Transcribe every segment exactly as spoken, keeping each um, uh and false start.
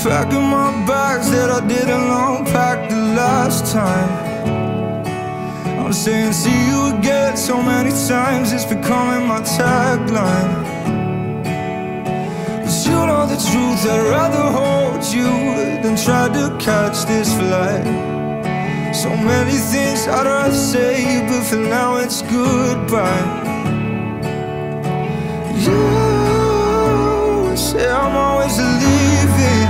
Packing my bags that I didn't unpack the last time. I'm saying see you again so many times, it's becoming my tagline. Cause you know the truth, I'd rather hold you than try to catch this flight. So many things I'd rather say, but for now it's goodbye. You say I'm always leaving.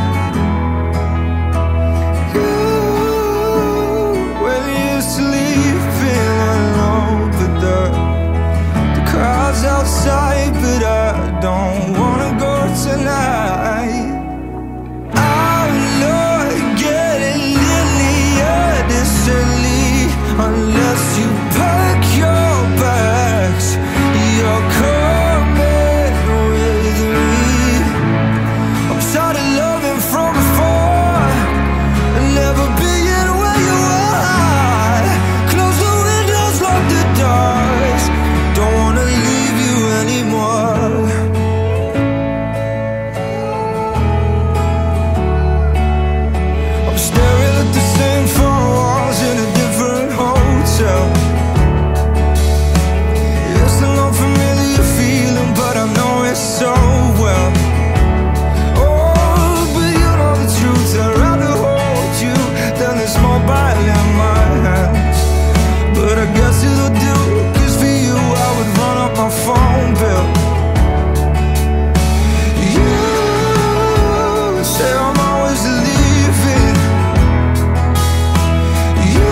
You, when you're sleeping alone, but the, the crowd's outside, but I don't wanna go tonight. I'm not getting nearly distantly unless you pack your bags. You're coming with me. I'm tired of loving from afar and never being where you are. Close the windows, lock the doors. Don't wanna leave you anymore. I'm staring at the same four walls in a different hotel. It's an unfamiliar feeling, but I know it so well. Oh, but you know the truth, I'd rather hold you than this mobile in my hands. But I guess it'll do, cause for you I would run up my phone bill. You say I'm always leaving. You,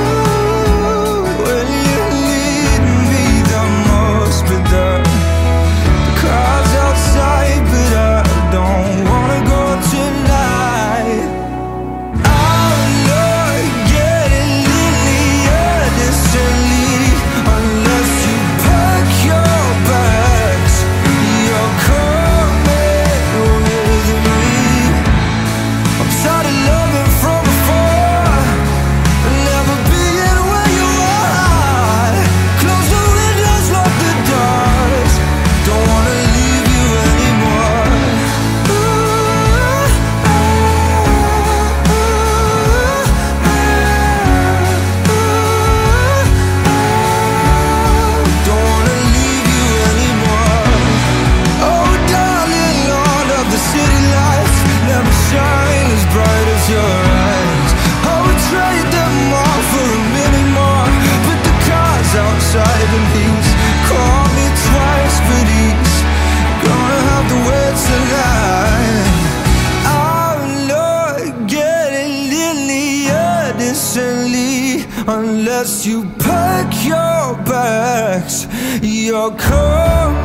when you need me the most, but the, the crowd's outside, but I don't wanna go tonight. I'm not getting nearly distantly unless you pack your bags. You're coming with me. I'm tired of loving from afar and never being where you are. Close the windows, lock the doors. Don't wanna leave you anymore. Ooh, ah, ooh, ah, ooh, ah. Don't wanna leave you anymore. Oh darling, Lord of the city lights never shine as bright as your eyes. I would trade them all for a minute more, but the car's outside and he's called me twice, but he's gonna have to wait tonight. I'm not getting nearly distantly unless you pack your bags. You're coming